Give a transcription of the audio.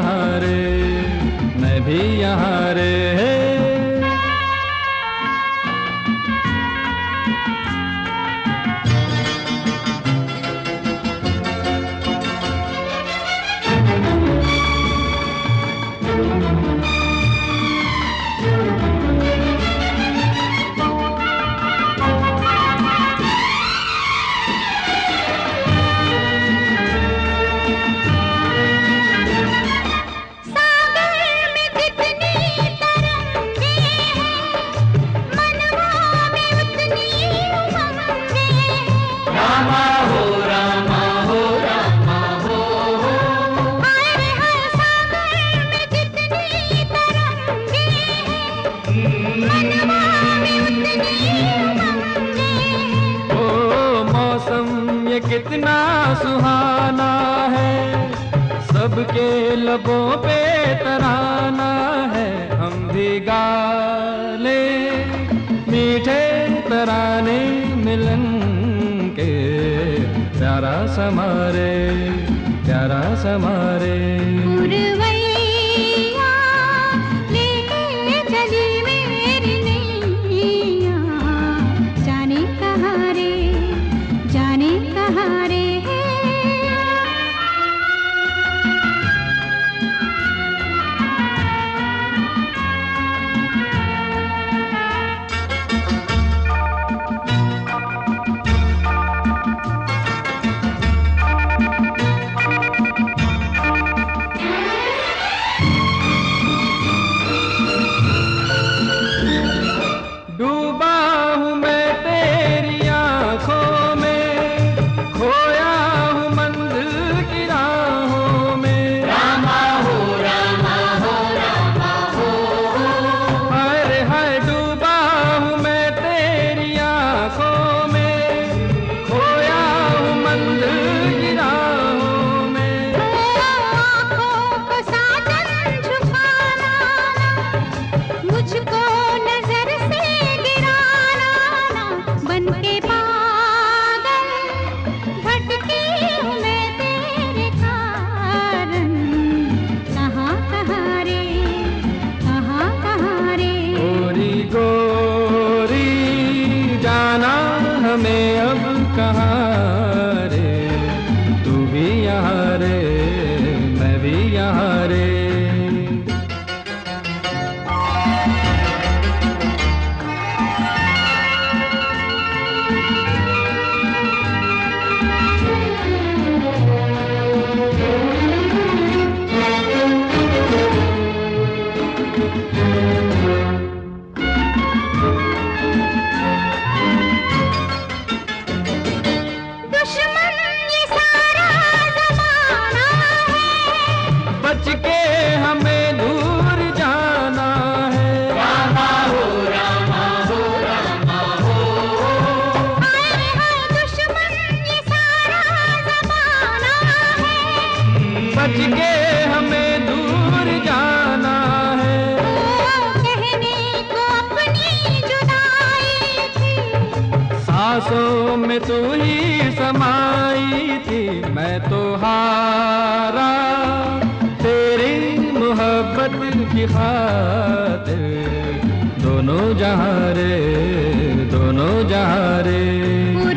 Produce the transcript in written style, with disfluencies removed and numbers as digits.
यहाँ रे, मैं भी यहाँ रे। ये कितना सुहाना है, सबके लबों पे तराना है। हम भी गा ले मीठे तराने मिलन के, प्यारा समारे, प्यारा समारे। डूबा हूँ मैं तेरी आँखों में, खोया हूँ मंजिल की राहों में। रामा हो, रामा हो, रामा हो। हाय हाय डूबा हूँ मैं तेरी आँखों में, खोया हूँ मंजिल की राहों में। आँखों को साजन छुपाना, मुझको नजर से बनके पागल भटकी हूँ मैं तेरे कारण। कहाँ कहाँ रे, कहाँ कहाँ रे। गोरी गोरी जाना हमें अब कहाँ रे, तू भी यहाँ रे, मैं भी यहाँ रे। बच के हमें दूर जाना है। रामा हो, रामा हो, रामा हो। हाय हाय दुश्मन ये सारा ज़माना है, बच के हमें दूर जाना है। कहने को अपनी जुदाई थी, सांसों में तू ही समाई थी। मैं तो हारा तेरी मोहब्बत की खातिर, दोनों जहाँ रे, दोनों जहाँ रे।